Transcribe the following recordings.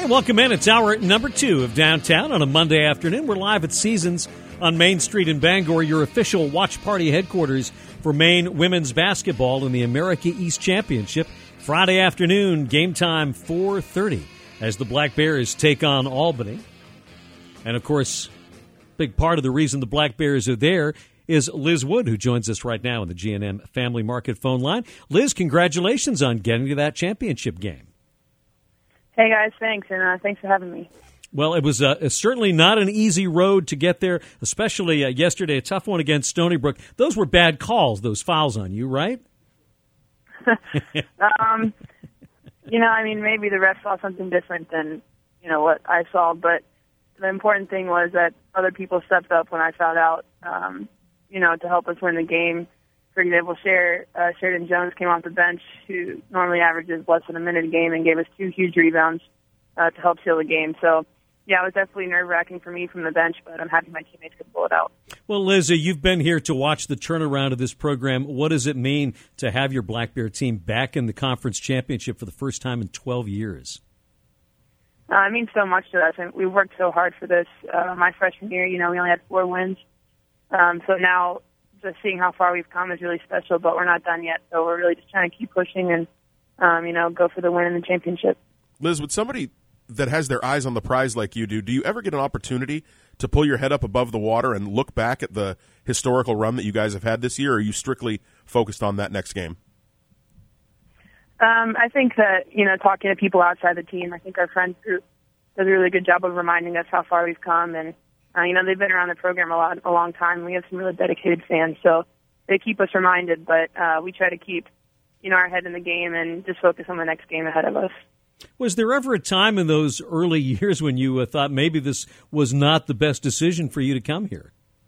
Hey, welcome in. It's hour number 2 of Downtown on a Monday afternoon. We're live at Seasons on Main Street in Bangor, your official watch party headquarters for Maine women's basketball in the America East Championship. Friday afternoon, game time 4:30 as the Black Bears take on Albany. And, of course, big part of the reason the Black Bears are there is Liz Wood, who joins us right now on the G&M Family Market phone line. Liz, congratulations on getting to that championship game. Hey, guys, thanks, and thanks for having me. Well, it was certainly not an easy road to get there, especially yesterday, a tough one against Stony Brook. Those were bad calls, those fouls on you, right? Maybe the ref saw something different than, what I saw, but the important thing was that other people stepped up when I fouled out, to help us win the game. For example, Sheridan Jones came off the bench, who normally averages less than a minute a game, and gave us 2 huge rebounds to help seal the game. So, yeah, it was definitely nerve-wracking for me from the bench, but I'm happy my teammates could pull it out. Well, Liz, you've been here to watch the turnaround of this program. What does it mean to have your Black Bear team back in the conference championship for the first time in 12 years? It means so much to us, and we worked so hard for this. My freshman year, we only had 4 wins. So now just seeing how far we've come is really special, but we're not done yet. So we're really just trying to keep pushing and, go for the win in the championship. Liz, with somebody that has their eyes on the prize like you do you ever get an opportunity to pull your head up above the water and look back at the historical run that you guys have had this year, or are you strictly focused on that next game? I think that, talking to people outside the team, I think our friends group does a really good job of reminding us how far we've come, and they've been around the program a long time. We have some really dedicated fans, so they keep us reminded. But we try to keep, our head in the game and just focus on the next game ahead of us. Was there ever a time in those early years when you thought maybe this was not the best decision for you to come here?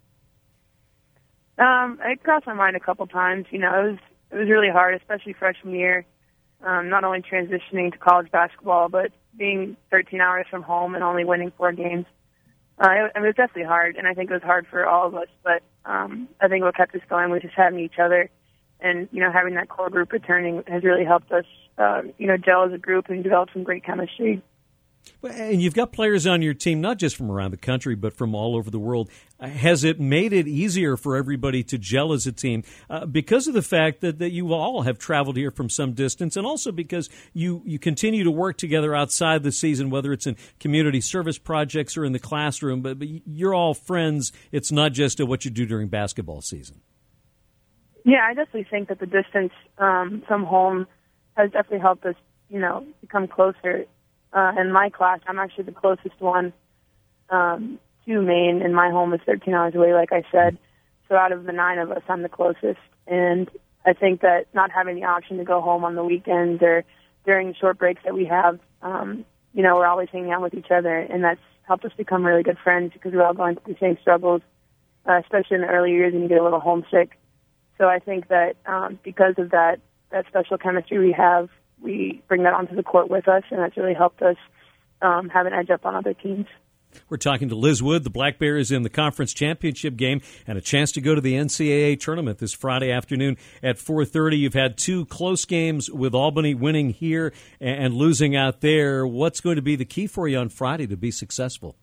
It crossed my mind a couple times. It was really hard, especially freshman year. Not only transitioning to college basketball, but being 13 hours from home and only winning 4 games. It was definitely hard, and I think it was hard for all of us. But I think what kept us going was just having each other, and having that core group returning has really helped us, gel as a group and develop some great chemistry. And you've got players on your team, not just from around the country, but from all over the world. Has it made it easier for everybody to gel as a team because of the fact that you all have traveled here from some distance, and also because you continue to work together outside the season, whether it's in community service projects or in the classroom, but you're all friends. It's not just what you do during basketball season. Yeah, I definitely think that the distance from home has definitely helped us, become closer. In my class, I'm actually the closest one to Maine, and my home is 13 hours away, like I said. So out of the 9 of us, I'm the closest. And I think that not having the option to go home on the weekends or during the short breaks that we have, we're always hanging out with each other, and that's helped us become really good friends because we're all going through the same struggles, especially in the early years when you get a little homesick. So I think that because of that special chemistry we have, we bring that onto the court with us, and that's really helped us have an edge up on other teams. We're talking to Liz Wood. The Black Bears in the conference championship game and a chance to go to the NCAA tournament this Friday afternoon at 4:30. You've had 2 close games with Albany, winning here and losing out there. What's going to be the key for you on Friday to be successful?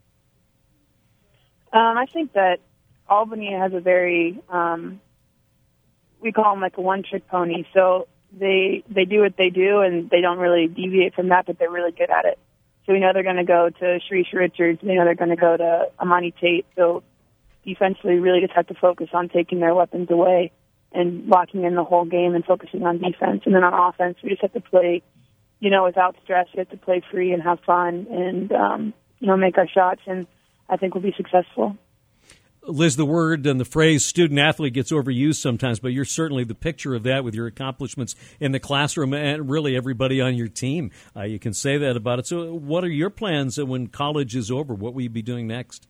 I think that Albany has a very, we call them like a one-trick pony. So they do what they do, and they don't really deviate from that, but they're really good at it. So we know they're going to go to Sharice Richards. We know they're going to go to Amani Tate. So defensively, really just have to focus on taking their weapons away and locking in the whole game and focusing on defense. And then on offense, we just have to play, without stress. We have to play free and have fun and, make our shots, and I think we'll be successful. Liz, the word and the phrase student-athlete gets overused sometimes, but you're certainly the picture of that with your accomplishments in the classroom and really everybody on your team. You can say that about it. So what are your plans when college is over? What will you be doing next?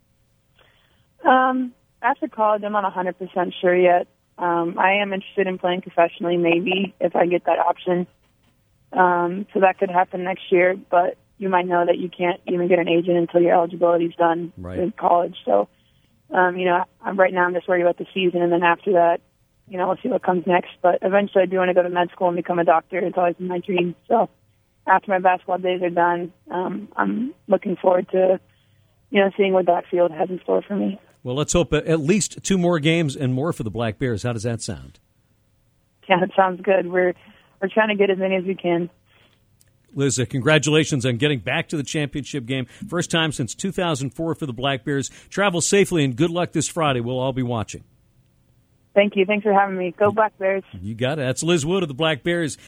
After college, I'm not 100% sure yet. I am interested in playing professionally, maybe, if I get that option. So that could happen next year, but you might know that you can't even get an agent until your eligibility is done in college. So right now I'm just worried about the season, and then after that, we'll see what comes next. But eventually I do want to go to med school and become a doctor. It's always been my dream. So after my basketball days are done, I'm looking forward to, seeing what that field has in store for me. Well, let's hope at least 2 more games and more for the Black Bears. How does that sound? Yeah, it sounds good. We're trying to get as many as we can. Liz, congratulations on getting back to the championship game. First time since 2004 for the Black Bears. Travel safely and good luck this Friday. We'll all be watching. Thank you. Thanks for having me. Go Black Bears. You got it. That's Liz Wood of the Black Bears.